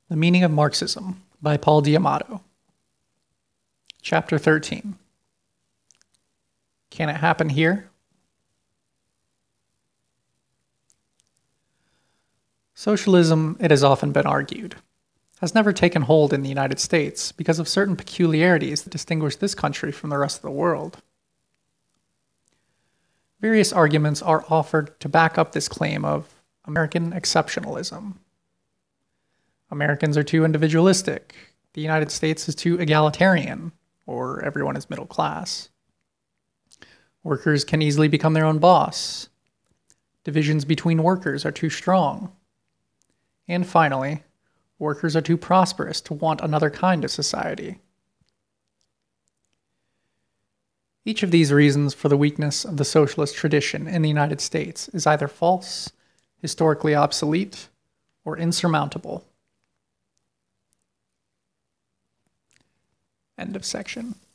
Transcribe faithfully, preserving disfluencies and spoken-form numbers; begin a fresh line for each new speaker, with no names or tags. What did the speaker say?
The Meaning of Marxism by Paul D'Amato. Chapter thirteen. Can it happen here? Socialism, it has often been argued, has never taken hold in the United States because of certain peculiarities that distinguish this country from the rest of the world. Various arguments are offered to back up this claim of American exceptionalism. Americans are too individualistic. The United States is too egalitarian, or everyone is middle class. Workers can easily become their own boss. Divisions between workers are too strong. And finally, workers are too prosperous to want another kind of society. Each of these reasons for the weakness of the socialist tradition in the United States is either false, historically obsolete, or insurmountable. End of section.